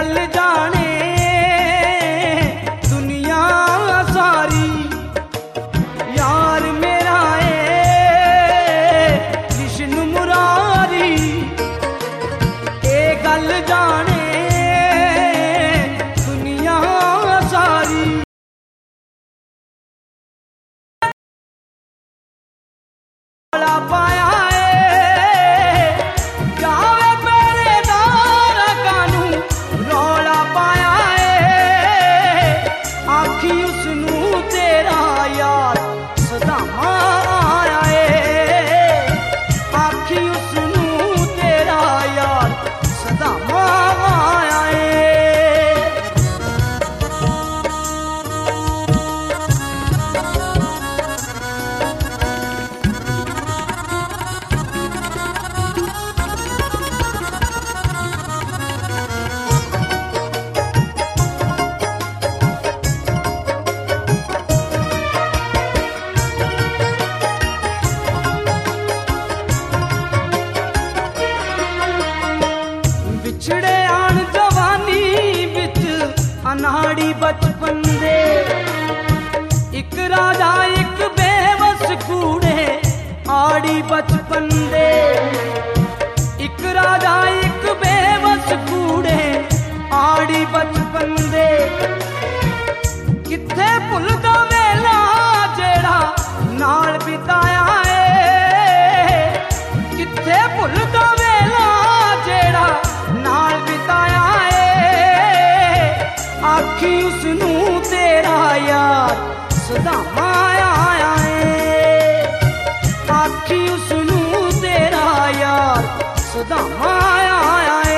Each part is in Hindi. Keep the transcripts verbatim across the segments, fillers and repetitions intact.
गल जाने दुनिया सारी, यार मेरा ए कृष्ण मुरारी। ए गल जाने दुनिया सारी, पाया जावे पहरेदार कानू रौला पाया आखी उसनू तेरा यार सदामा आया है, आखी उसनू तेरा यार सदामा आया है। बिछड़े आन जवानी बिच अनाड़ी बचपन दे, एक राजा एक बेबस कूड़े आड़ी बचपन दे, एक राजा एक बेबस कूड़े आड़ी बचपन दे। किथे भुलदा वेला जेड़ा नाल बिताया है, किथे भुलदा वेला जेड़ा नाल बिताया है, आखी उसनू तेरा यार सदामा आया है, आखी उसनू तेरा यार सदामा आया है।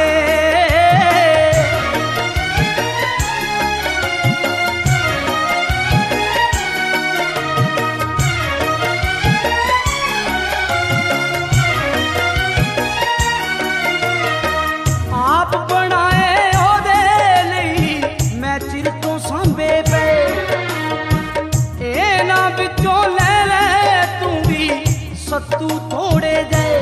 आप बनाए ओदे लई मैं चिर तो सांभे पे, ए ना बिचों ले ले तू भी सत्तू थोड़े जाए,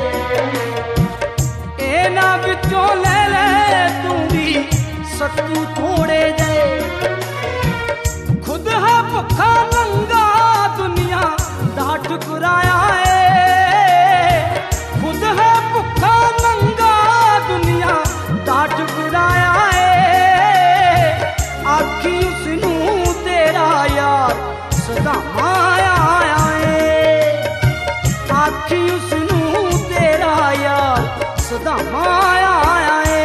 ए ना बिचों ले ले तू भी सत्तू थोड़े जाए। खुद है भुखा नंगा दुनिया दा ठुकराया है, खुद है भुखा नंगा दुनिया दा ठुकराया है, आखी उसनू तेरा यार सदामा आया है, आखी उसनू तेरा यार सदामा आया है।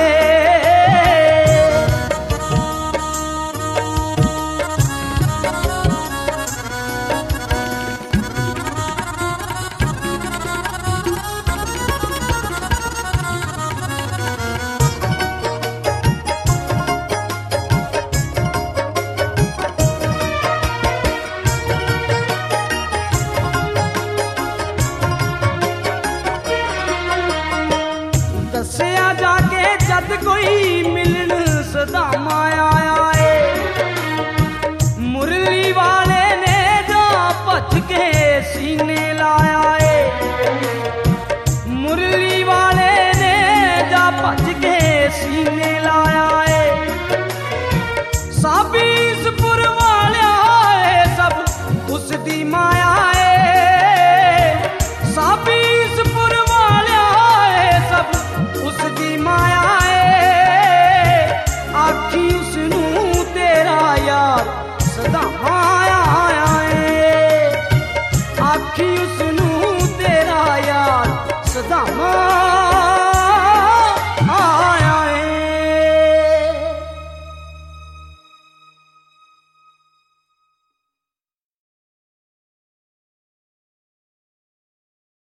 दसिया जाके जद कोई मिलन सदामा आया